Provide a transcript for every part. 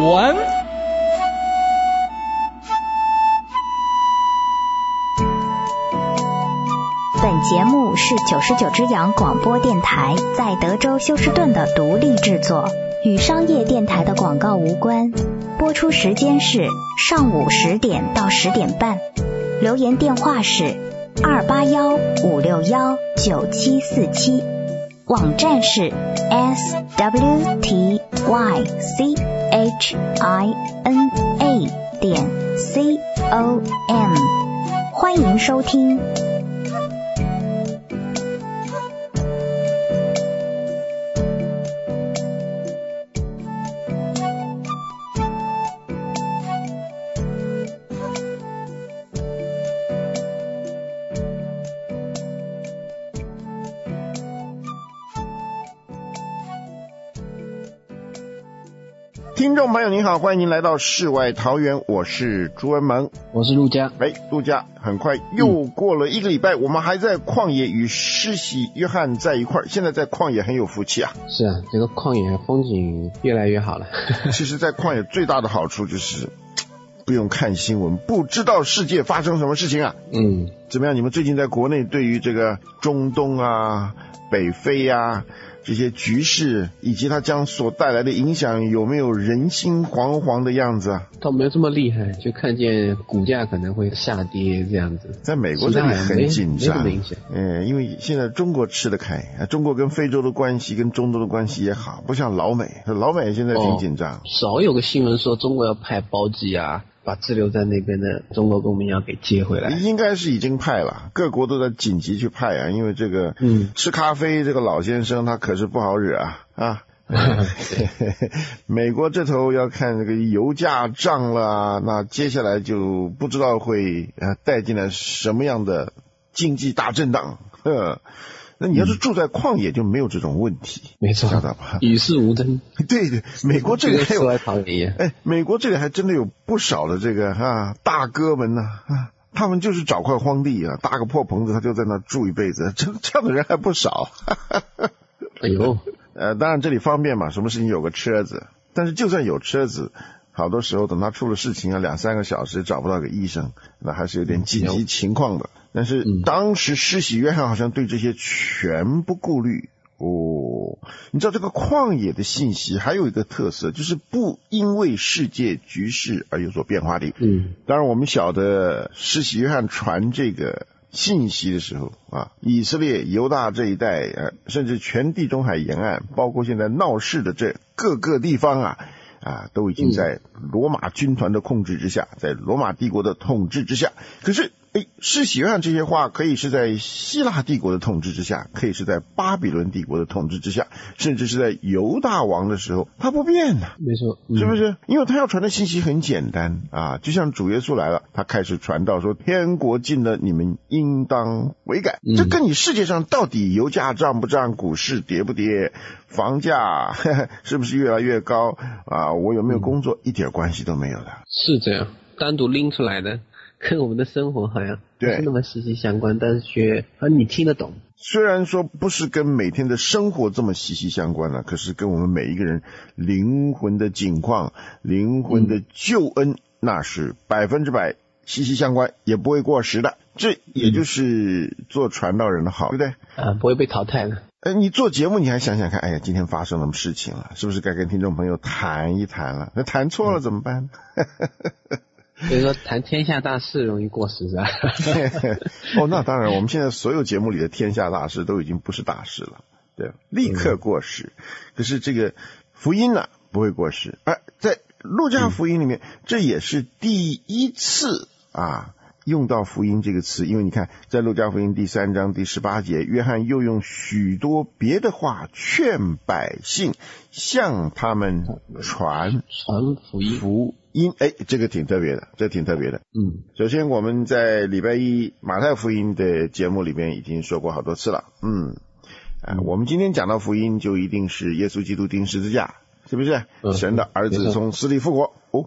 闻。 本节目是99只羊广播电台在德州休斯顿的独立制作，与商业电台的广告无关。播出时间是上午10点到10点半。留言电话是281-561-9747，网站是 swtychina.com， 欢迎收听。 听众朋友您好，欢迎您来到世外桃源，我是朱文萌， 我是陆家。 陆家，很快又过了一个礼拜，我们还在旷野与施洗约翰在一块儿。现在在旷野很有福气啊。 是啊，这个旷野风景越来越好了。 其实在旷野最大的好处就是不用看新闻，不知道世界发生什么事情啊。怎么样？你们最近在国内对于这个中东啊、北非啊这些局势以及它将所带来的影响，有没有人心惶惶的样子啊？ 倒没有这么厉害，就看见股价可能会下跌这样子。 在美国这里很紧张， 没什么影响。 因为现在中国吃得开，中国跟非洲的关系跟中东的关系也好，不像老美现在挺紧张。 少有个新闻说中国要派包机啊，把滞留在那边的中国公民要给接回来。 应该是已经派了，各国都在紧急去派啊，因为这个吃咖啡这个老先生他可是不好惹啊。美国这头要看这个油价涨了，那接下来就不知道会带进来什么样的经济大震荡。那你要是住在旷野就没有这种问题。 没错，与世无争。 对，美国这里还有美国这里还真的有不少的这个大哥们呢他们就是找块荒地啊，搭个破棚子，他就在那住一辈子，这样的人还不少。 哎呦， 当然这里方便嘛，什么事情有个车子，但是就算有车子，好多时候等他出了事情啊，2-3个小时找不到个医生，那还是有点紧急情况的。但是当时施洗约翰好像对这些全不顾虑。你知道这个旷野的信息还有一个特色，就是不因为世界局势而有所变化的。当然我们晓得施洗约翰传这个信息的时候以色列犹大这一带甚至全地中海沿岸，包括现在闹事的这各个地方都已经在罗马军团的控制之下，在罗马帝国的统治之下。可是施洗约翰这些话可以是在希腊帝国的统治之下，可以是在巴比伦帝国的统治之下，甚至是在犹大王的时候，他不变的。 没错， 是不是？因为他要传的信息很简单就像主耶稣来了，他开始传道说天国近了，你们应当悔改。这跟你世界上到底油价涨不涨，股市跌不跌，房价是不是越来越高我有没有工作一点关系都没有的。 是这样，单独拎出来的跟我们的生活好像不是那么息息相关，但是却你听得懂。 虽然说不是跟每天的生活这么息息相关了，可是跟我们每一个人灵魂的境况、灵魂的救恩那是100%息息相关，也不会过时的。这也就是做传道人的好，对不对？ 不会被淘汰的。 你做节目你还想想看，今天发生什么事情了，是不是该跟听众朋友谈一谈了？那谈错了怎么办？ 所以说谈天下大事容易过时是吧？ 那当然，我们现在所有节目里的天下大事都已经不是大事了，对，立刻过时。可是这个福音不会过时。在路加福音里面，这也是第一次用到福音这个词，因为你看在路加福音第3章第18节，约翰又用许多别的话劝百姓向他们传福音。 这个挺特别的，首先我们在礼拜一马太福音的节目里面已经说过好多次了。我们今天讲到福音就一定是耶稣基督钉十字架，是不是？神的儿子从死里复活。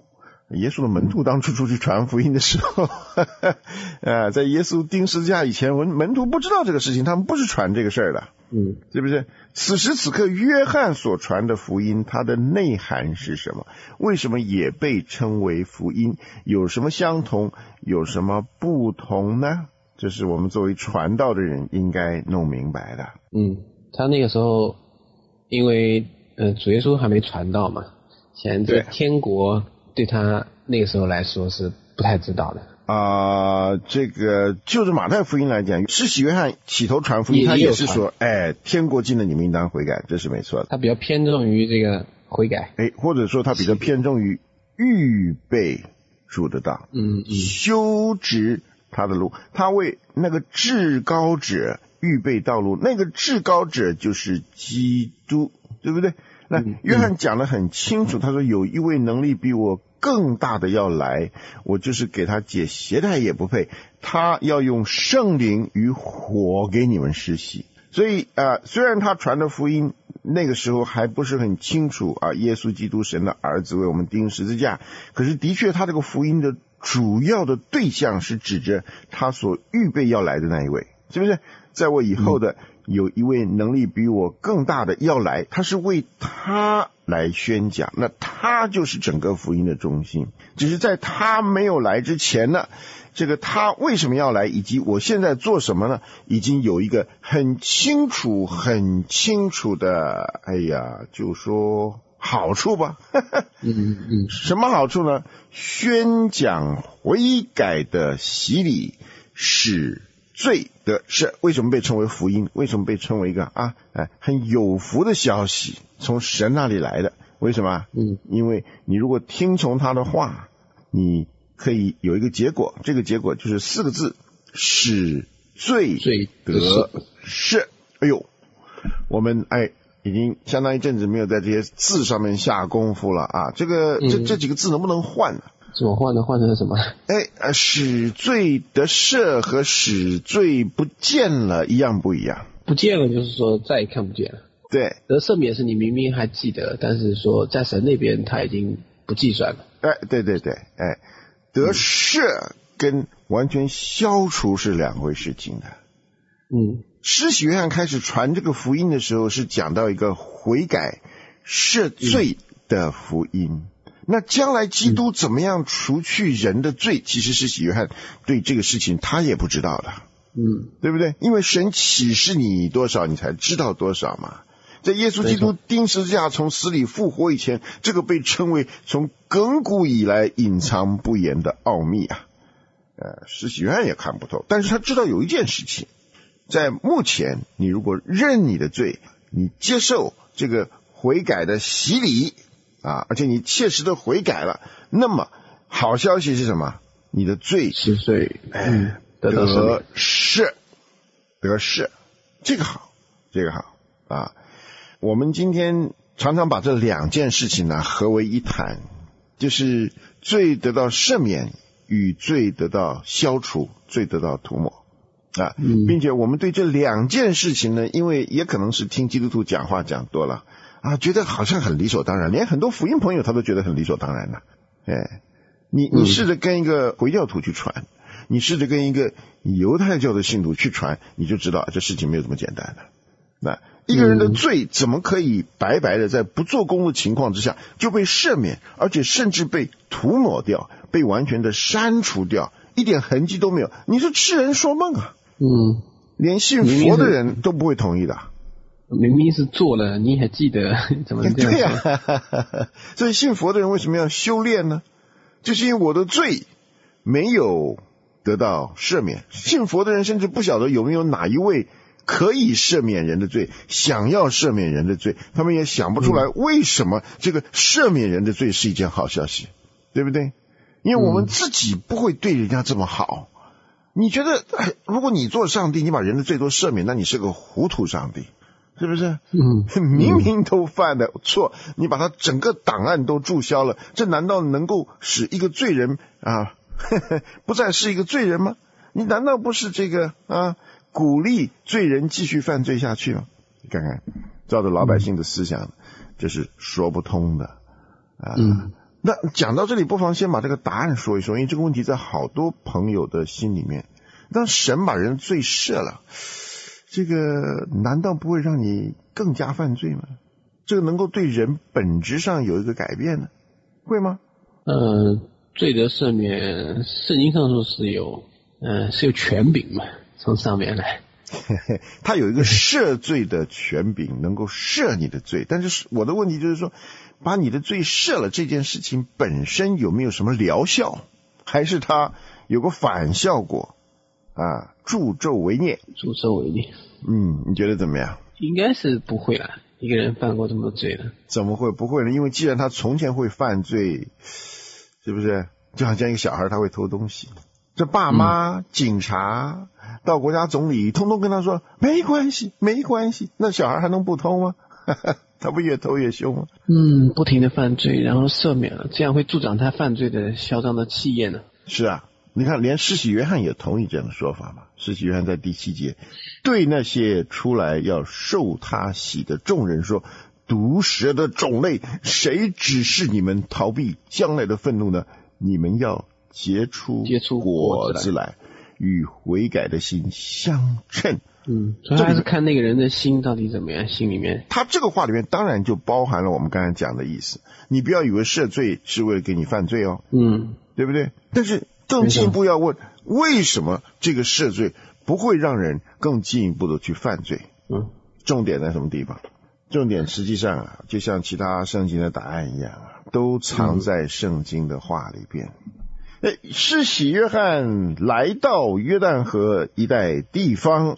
耶稣的门徒当初出去传福音的时候在耶稣钉十字架以前，门徒不知道这个事情，他们不是传这个事儿的，是不是？此时此刻约翰所传的福音，它的内涵是什么？为什么也被称为福音？有什么相同，有什么不同呢？这是我们作为传道的人应该弄明白的。 他那个时候因为主耶稣还没传道嘛，现在天国对他那个时候来说是不太知道的。 这个就是马太福音来讲，施洗约翰起头传福音，他也是说天国近了，你们应当悔改，这是没错的。 他比较偏重于这个悔改， 或者说他比较偏重于预备主的道，修直他的路，他为那个至高者预备道路，那个至高者就是基督，对不对？那约翰讲得很清楚，他说有一位能力比我更大的要来，我就是给他解鞋带也不配，他要用圣灵与火给你们施洗。所以虽然他传的福音那个时候还不是很清楚耶稣基督神的儿子为我们钉十字架，可是的确他这个福音的主要的对象是指着他所预备要来的那一位，是不是？在我以后的有一位能力比我更大的要来，他是为他来宣讲，那他就是整个福音的中心。只是在他没有来之前呢，这个他为什么要来，以及我现在做什么呢，已经有一个很清楚的就说好处吧什么好处呢？宣讲悔改的洗礼，使罪得赦。为什么被称为福音？为什么被称为一个很有福的消息，从神那里来的？为什么？因为你如果听从他的话，你可以有一个结果，这个结果就是4个字，使罪得赦。我们已经相当一阵子没有在这些字上面下功夫了这几个字能不能换呢？ 怎么换呢？换成什么？ 使罪得赦和使罪不见了一样不一样？不见了就是说再也看不见了。 对， 得赦免是你明明还记得，但是说在神那边他已经不计算了。 对，得赦跟完全消除是两回事情的。施洗约翰开始传这个福音的时候，是讲到一个悔改赦罪的福音。那将来基督怎么样除去人的罪，其实施洗约翰对这个事情他也不知道的，对不对？因为神启示你多少，你才知道多少嘛。在耶稣基督钉十字架从死里复活以前，这个被称为从亘古以来隐藏不言的奥秘施洗约翰也看不透，但是他知道有一件事情，在目前你如果认你的罪，你接受这个悔改的洗礼而且你切实的悔改了，那么好消息是什么？你的罪是罪得赦，这个好我们今天常常把这两件事情呢合为一谈，就是罪得到赦免与罪得到消除，罪得到涂抹并且我们对这两件事情呢，因为也可能是听基督徒讲话讲多了觉得好像很理所当然，连很多福音朋友他都觉得很理所当然的。你试着跟一个回教徒去传，你试着跟一个犹太教的信徒去传，你就知道这事情没有这么简单的。那一个人的罪怎么可以白白的在不做工的情况之下就被赦免，而且甚至被涂抹掉，被完全的删除掉，一点痕迹都没有？你是痴人说梦连信佛的人都不会同意的。 明明是做了，你还记得怎么这样说？ 对所以信佛的人为什么要修炼呢？就是因为我的罪没有得到赦免。信佛的人甚至不晓得有没有哪一位可以赦免人的罪，想要赦免人的罪，他们也想不出来为什么这个赦免人的罪是一件好消息，对不对？因为我们自己不会对人家这么好。你觉得如果你做上帝，你把人的罪都赦免，那你是个糊涂上帝，是不是？明明都犯的错，你把他整个档案都注销了，这难道能够使一个罪人不再是一个罪人吗？你难道不是这个鼓励罪人继续犯罪下去吗？你看看照着老百姓的思想，这是说不通的那讲到这里，不妨先把这个答案说一说，因为这个问题在好多朋友的心里面。当神把人罪赦了，这个难道不会让你更加犯罪吗？这个能够对人本质上有一个改变呢？会吗？ 罪得赦免，圣经上说是有权柄嘛，从上面来。 他有一个赦罪的权柄，能够赦你的罪。但是我的问题就是说，把你的罪赦了这件事情本身有没有什么疗效，还是它有个反效果啊？助纣为虐。 助纣为虐。 你觉得怎么样？ 应该是不会啦，一个人犯过这么多罪了。 怎么会不会呢？因为既然他从前会犯罪，是不是就好像一个小孩他会偷东西，这爸妈、警察到国家总理通通跟他说没关系没关系，那小孩还能不偷吗？他不越偷越凶吗？ 不停的犯罪然后赦免了，这样会助长他犯罪的嚣张的气焰呢。 是啊，你看连施洗约翰也同意这样的说法嘛。施洗约翰在第7节对那些出来要受他洗的众人说，毒蛇的种类，谁指示你们逃避将来的愤怒呢？你们要结出果子来，与悔改的心相称。 所以还是看那个人的心到底怎么样，心里面。 他这个话里面当然就包含了我们刚才讲的意思，你不要以为赦罪是为了给你犯罪哦，对不对？但是更进一步要问，为什么这个赦罪不会让人更进一步的去犯罪？重点在什么地方？重点实际上就像其他圣经的答案一样都藏在圣经的话里边。施洗约翰来到约旦河一带地方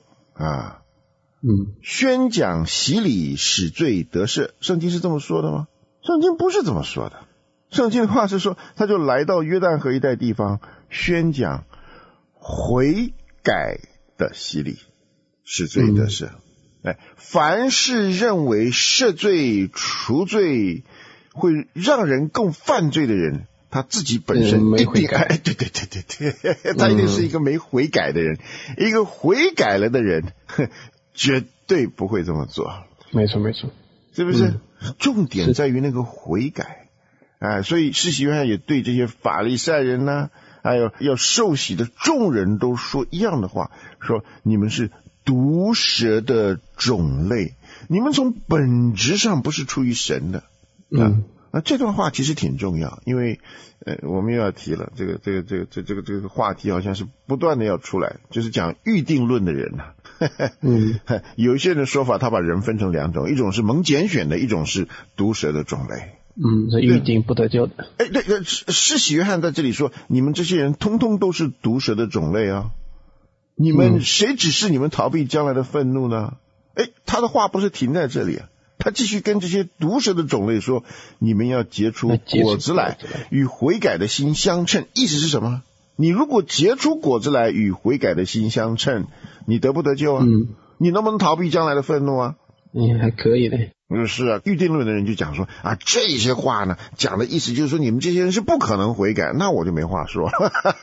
宣讲洗礼使罪得赦，圣经是这么说的吗？圣经不是这么说的。圣经的话是说，他就来到约旦河一带地方宣讲悔改的洗礼使罪得赦。凡是认为赦罪除罪会让人更犯罪的人，他自己本身没悔改。 对，他一定是一个没悔改的人。一个悔改了的人绝对不会这么做。 没错， 是不是？重点在于那个悔改。所以施洗约翰也对这些法利赛人还有要受洗的众人都说一样的话，说你们是毒蛇的种类，你们从本质上不是出于神的。这段话其实挺重要，因为我们又要提了，这个话题好像是不断的要出来，就是讲预定论的人有一些人说法，他把人分成两种，一种是蒙拣选的，一种是毒蛇的种类。 是预定不得救的。 对，施洗约翰在这里说，你们这些人通通都是毒蛇的种类啊！你们谁指示你们逃避将来的愤怒呢？他的话不是停在这里啊，他继续跟这些毒蛇的种类说，你们要结出果子来，与悔改的心相称。意思是什么？你如果结出果子来，与悔改的心相称，你得不得救啊？你能不能逃避将来的愤怒啊？ 还可以的。 是啊，预定论的人就讲说这些话呢，讲的意思就是说你们这些人是不可能悔改，那我就没话说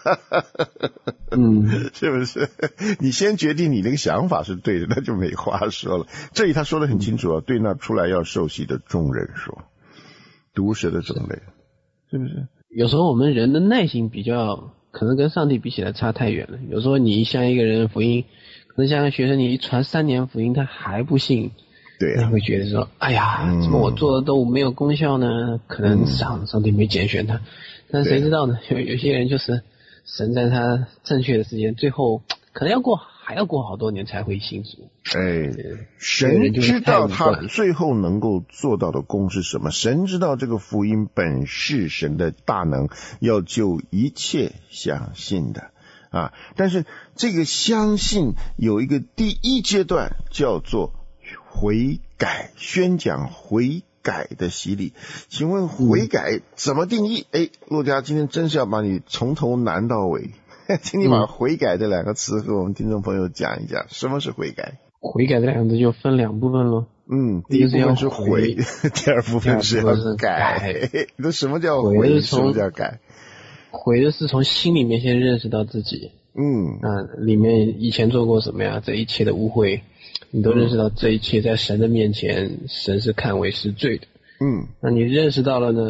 是不是？你先决定你那个想法是对的，那就没话说了。这里他说的很清楚对那出来要受洗的众人说，毒蛇的种类，是不是？ 有时候我们人的耐心比较可能跟上帝比起来差太远了。有时候你向一个人福音，可能像个学生，你一传3年福音他还不信， 对， 他会觉得说，哎呀，怎么我做的都没有功效呢？可能上帝没拣选他，但谁知道呢？有些人就是神在他正确的时间，最后可能还要过好多年才会信主。 神知道他最后能够做到的功是什么，神知道这个福音本是神的大能，要救一切相信的但是这个相信有一个第一阶段叫做悔改，宣讲悔改的洗礼。请问悔改怎么定义？陆家今天真是要把你从头难到尾，请你把悔改这2个词和我们听众朋友讲一讲，什么是悔改？ 悔改这2个字就分2部分咯。 第一部分是悔，第二部分是要改。那什么叫悔？什么叫改？ 悔的是从心里面先认识到自己，里面以前做过什么呀？这一切的污秽，你都认识到这一切在神的面前，神是看为是罪的。那你认识到了呢，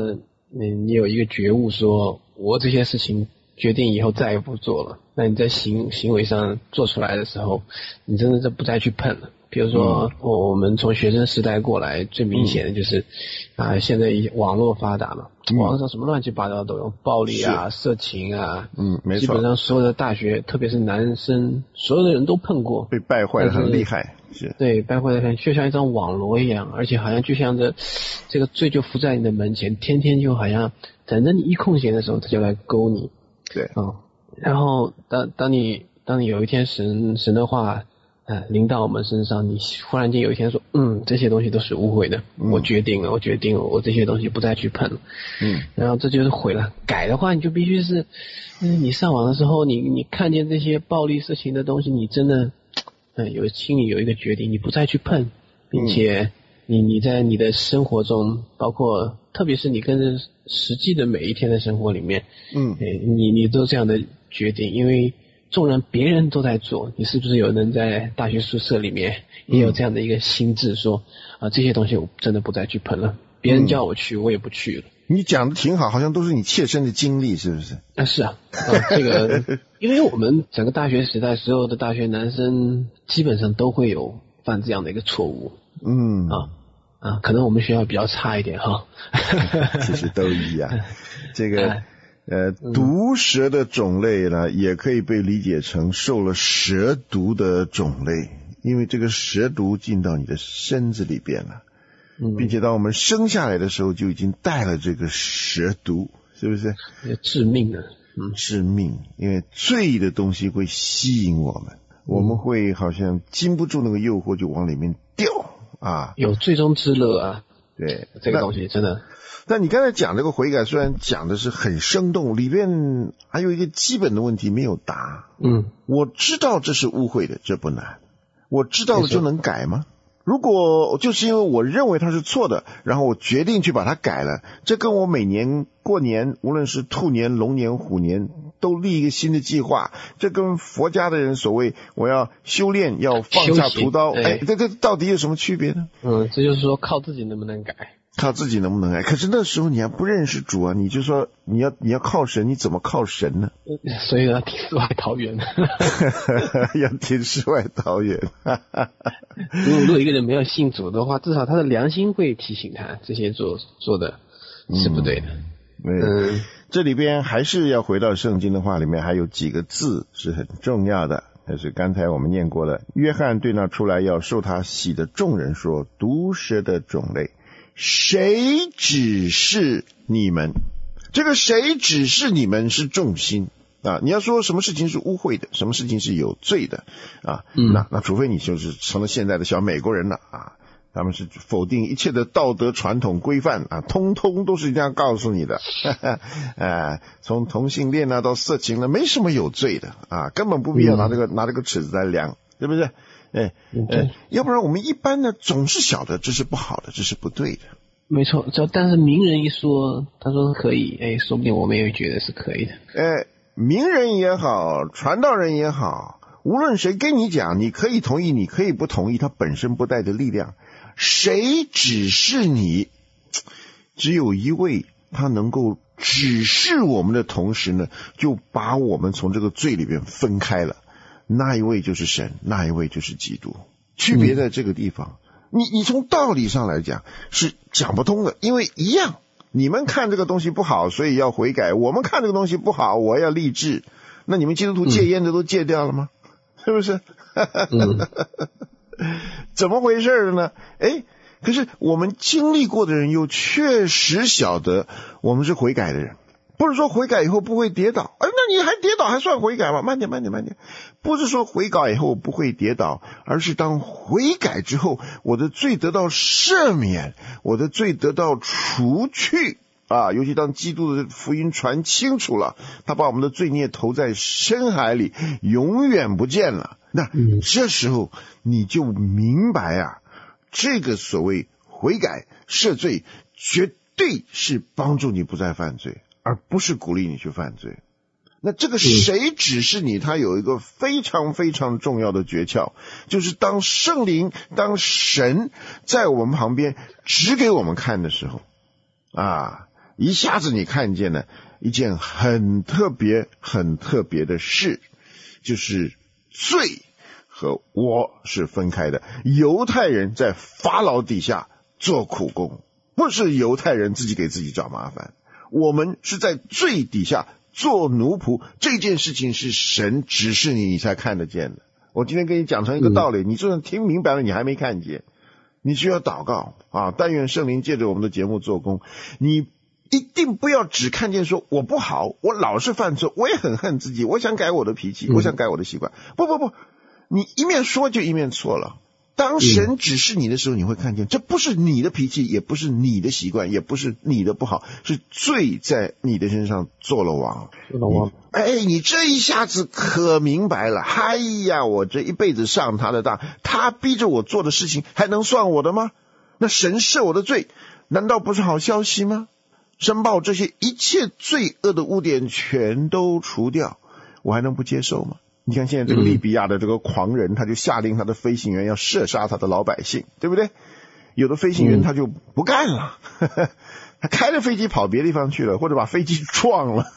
你有一个觉悟说，我这些事情决定以后再也不做了，那你在行为上做出来的时候，你真的就不再去碰了。比如说我们从学生时代过来，最明显的就是现在网络发达嘛，网络上什么乱七八糟都有，暴力啊、色情啊， 没错， 基本上所有的大学，特别是男生，所有的人都碰过， 被败坏得很厉害，是对，败坏得就像一张网罗一样，而且好像就像这个罪就伏在你的门前，天天就好像等着你一空闲的时候，他就来勾你。 对， 然后当你有一天神的话临到我们身上，你忽然间有一天说，这些东西都是污秽的，我决定了，我这些东西不再去碰了。然后这就是毁了。改的话，你就必须是，你上网的时候，你看见这些暴力色情的东西，你真的，心里有一个决定，你不再去碰，并且你在你的生活中，包括特别是你跟着实际的每一天的生活里面，你都这样的决定，因为纵然别人都在做，你是不是有人在大学宿舍里面也有这样的一个心智说，这些东西我真的不再去碰了，别人叫我去我也不去了。 你讲的挺好，好像都是你切身的经历，是不是？ 是啊，这个因为我们整个大学时代，所有的大学男生基本上都会有犯这样的一个错误。可能我们学校比较差一点哈。 其实都一样。这个毒蛇的种类呢，也可以被理解成受了蛇毒的种类，因为这个蛇毒进到你的身子里边了，并且当我们生下来的时候就已经带了这个蛇毒，是不是？ 致命的， 致命，因为罪的东西会吸引我们，我们会好像禁不住那个诱惑就往里面掉啊， 有最终之乐啊。 对， 这个东西真的。 但你刚才讲这个悔改，虽然讲的是很生动，里边还有一个基本的问题没有答。我知道这是污秽的，这不难。我知道了就能改吗？如果就是因为我认为它是错的，然后我决定去把它改了，这跟我每年过年，无论是兔年、龙年、虎年，都立一个新的计划，这跟佛家的人所谓我要修炼，要放下屠刀，这到底有什么区别呢？ 这就是说靠自己能不能改。 靠自己能不能改？可是那时候你还不认识主啊，你就说你要靠神，你怎么靠神呢？ 所以要挺世外桃源。 要挺世外桃源。 如果一个人没有信主的话，至少他的良心会提醒他这些做的是不对的。 这里边还是要回到圣经的话，里面还有几个字是很重要的，就是刚才我们念过的，约翰对那出来要受他洗的众人说，毒蛇的种类，谁指示你们？这个谁指示你们是重心啊！你要说什么事情是污秽的，什么事情是有罪的啊？那除非你就是成了现在的小美国人了啊，他们是否定一切的道德传统规范啊，通通都是这样告诉你的。从同性恋到色情了，没什么有罪的啊，根本不必要拿这个尺子来量，对不对？要不然我们一般呢总是晓得这是不好的，这是不对的。 没错，但是名人一说，他说可以，说不定我们也觉得是可以的。 名人也好，传道人也好，无论谁跟你讲，你可以同意，你可以不同意，它本身不带的力量。谁指示你？只有一位，他能够指示我们的同时呢，就把我们从这个罪里边分开了。那一位就是神，那一位就是基督，区别在这个地方。你从道理上来讲是讲不通的，因为一样，你们看这个东西不好，所以要悔改；我们看这个东西不好，我要立志。那你们基督徒戒烟的都戒掉了吗？是不是？怎么回事呢？可是我们经历过的人又确实晓得我们是悔改的人。不是说悔改以后不会跌倒，那你还跌倒还算悔改吗？慢点。不是说悔改以后不会跌倒，而是当悔改之后，我的罪得到赦免，我的罪得到除去啊！尤其当基督的福音传清楚了，他把我们的罪孽投在深海里，永远不见了。那这时候你就明白啊，这个所谓悔改赦罪，绝对是帮助你不再犯罪，而不是鼓励你去犯罪。那这个谁指示你？他有一个非常非常重要的诀窍，就是当圣灵、当神在我们旁边指给我们看的时候啊， 一下子你看见了一件很特别的事，就是罪和我是分开的。犹太人在法老底下做苦工，不是犹太人自己给自己找麻烦，我们是在罪底下做奴仆，这件事情是神指示你，你才看得见的。我今天跟你讲成一个道理，你就算听明白了，你还没看见，你需要祷告啊！但愿圣灵借着我们的节目做工，你一定不要只看见说我不好，我老是犯错，我也很恨自己，我想改我的脾气，我想改我的习惯。不，你一面说就一面错了。当神指示你的时候，你会看见这不是你的脾气，也不是你的习惯，也不是你的不好，是罪在你的身上做了王。你这一下子可明白了。哎呀，我这一辈子上他的当，他逼着我做的事情还能算我的吗？那神赦我的罪难道不是好消息吗？神把我这些一切罪恶的污点全都除掉，我还能不接受吗？你看现在这个利比亚的这个狂人，他就下令他的飞行员要射杀他的老百姓，对不对？有的飞行员他就不干了，他开着飞机跑别的地方去了，或者把飞机撞了。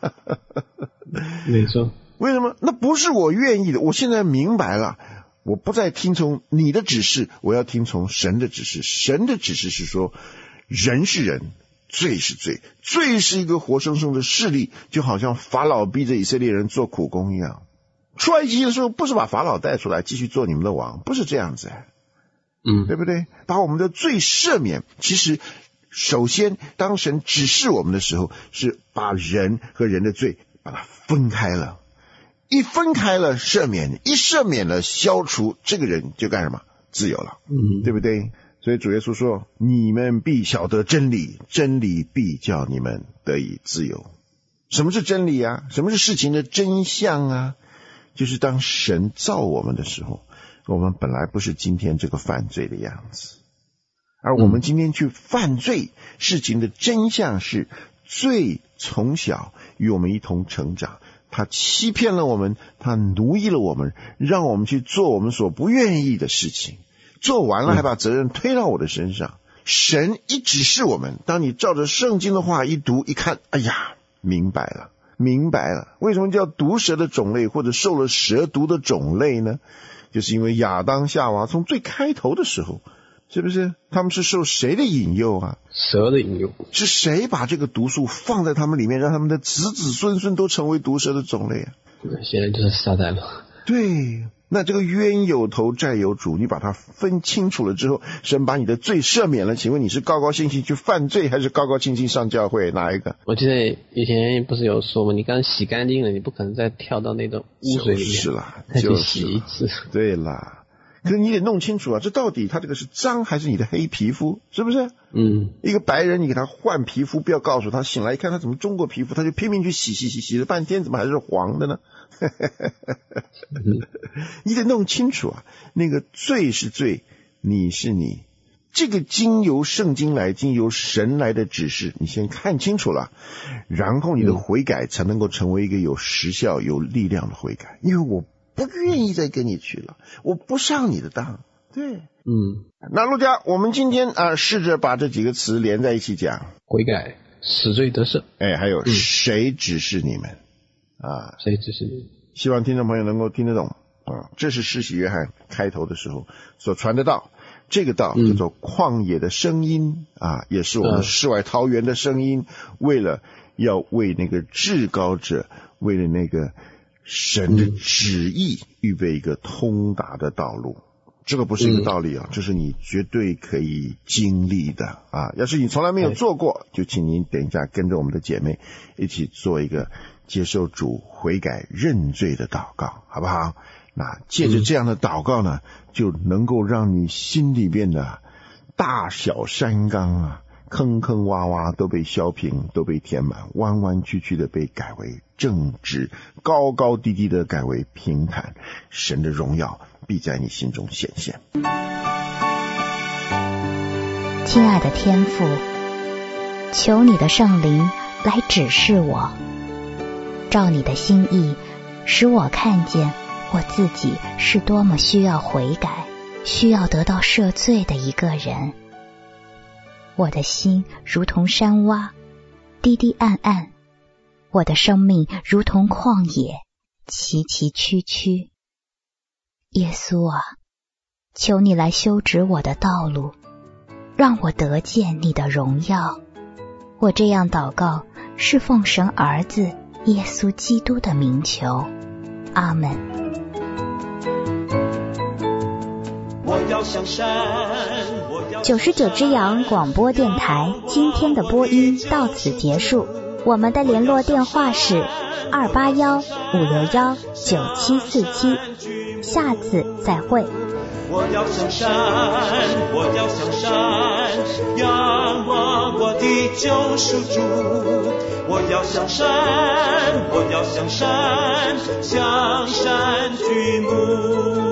没错。 为什么？那不是我愿意的。我现在明白了，我不再听从你的指示，我要听从神的指示。神的指示是说，人是人，罪是罪，罪是一个活生生的势力，就好像法老逼着以色列人做苦工一样。出埃及的时候不是把法老带出来继续做你们的王，不是这样子，对不对？把我们的罪赦免。其实首先当神指示我们的时候，是把人和人的罪把它分开了，一分开了赦免，一赦免了消除，这个人就干什么？自由了，对不对？所以主耶稣说，你们必晓得真理，真理必叫你们得以自由。什么是真理啊？什么是事情的真相啊？就是当神造我们的时候，我们本来不是今天这个犯罪的样子，而我们今天去犯罪，事情的真相是罪从小与我们一同成长，他欺骗了我们，他奴役了我们，让我们去做我们所不愿意的事情，做完了还把责任推到我的身上。神一指示我们，当你照着圣经的话一读一看，哎呀，明白了。为什么叫毒蛇的种类，或者受了蛇毒的种类呢？就是因为亚当夏娃从最开头的时候，是不是他们是受谁的引诱啊？ 蛇的引诱。 是谁把这个毒素放在他们里面，让他们的子子孙孙都成为毒蛇的种类啊？ 现在就是撒旦了。 对，那这个冤有头债有主，你把它分清楚了之后，神把你的罪赦免了，请问你是高高兴兴去犯罪，还是高高兴兴上教会？哪一个？ 我记得以前不是有说吗？你刚洗干净了，你不可能再跳到那种污水里面， 就是啦， 再去洗一次。 对啦，可是你得弄清楚啊，这到底他这个是脏还是你的黑皮肤，是不是？一个白人你给他换皮肤，不要告诉他，醒来一看他怎么中国皮肤，他就拼命去洗了半天，怎么还是黄的呢？你得弄清楚啊，那个罪是罪，你是你，这个经由圣经来，经由神来的指示，你先看清楚了，然后你的悔改才能够成为一个有时效有力量的悔改。因为我不愿意再跟你去了，我不上你的当。对，那陆家，我们今天试着把这几个词连在一起讲： 悔改、死罪得赦， 还有谁指示你们谁指示你？ 希望听众朋友能够听得懂这是施洗约翰开头的时候所传的道，这个道叫做旷野的声音也是我们世外桃源的声音，为了要为那个至高者，为了那个神的旨意预备一个通达的道路。这个不是一个道理这是你绝对可以经历的要是你从来没有做过，就请您等一下跟着我们的姐妹一起做一个接受主悔改认罪的祷告，好不好？那借着这样的祷告呢，就能够让你心里边的大小山冈坑坑洼洼都被削平，都被填满，弯弯曲曲的被改为正直，高高低低的改为平坦，神的荣耀必在你心中显现。 亲爱的天父，求你的圣灵来指示我，照你的心意，使我看见我自己是多么需要悔改，需要得到赦罪的一个人。我的心如同山洼， 低低暗暗，我的生命如同旷野，崎崎岖岖。耶稣啊，求你来修直我的道路，让我得见你的荣耀。我这样祷告，是奉神儿子耶稣基督的名求。阿们。99只羊广播电台今天的播音到此结束，我们的联络电话是281-561-9747，下次再会。 我要向山，我要向山，仰望我的救赎主。我要向山，我要向山，向山举目。